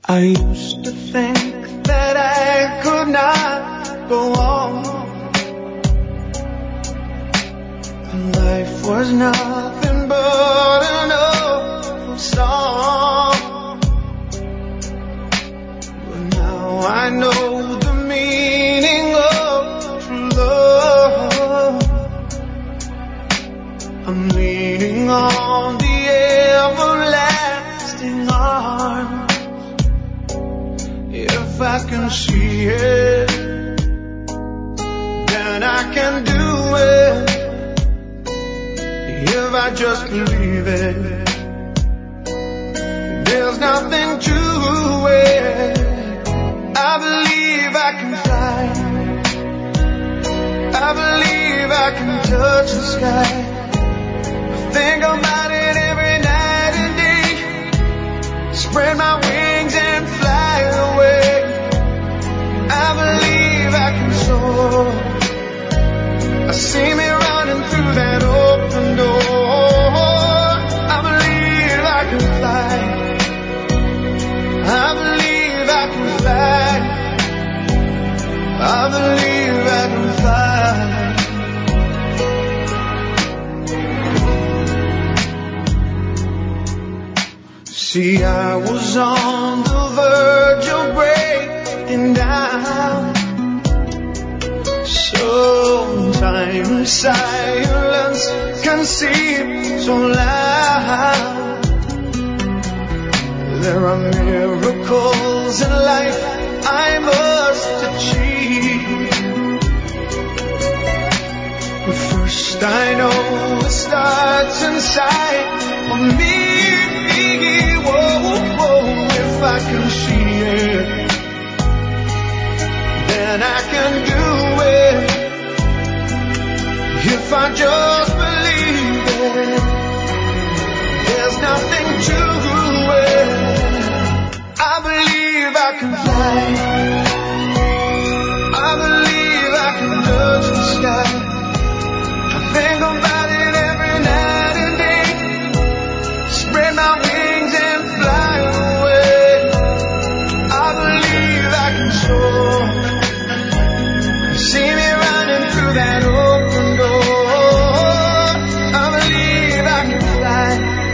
I used to think that I could not go on. Life was nothing but an old song. But now I know the meaning of true love. I'm leaning on the everlasting arms. If I can see it, then I can do it. If I just believe it, there's nothing to it. I believe I can fly. I believe I can touch the sky. I think about it every night and day. Spread my wings and fly away. I believe I can soar. I see me running through that open door. I believe I can fly. I believe I can fly. I believe I can fly. See, I was on the verge of breaking down. Sometimes silence can seem so loud. There are miracles in life I must achieve. But first I know it starts inside of me. Whoa, whoa, if I can see it, then I can do it. If I just believe it, there's nothing to it. I believe I can fly. I believe I can touch the sky. I think about it every night and day. Spread my wings and fly away. I believe I can soar. See me running through that open door. I believe I can fly.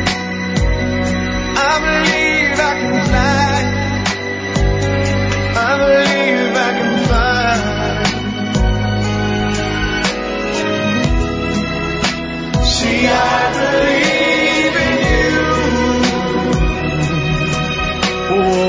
I believe I can fly. I believe I can fly. See, I believe in you. Oh.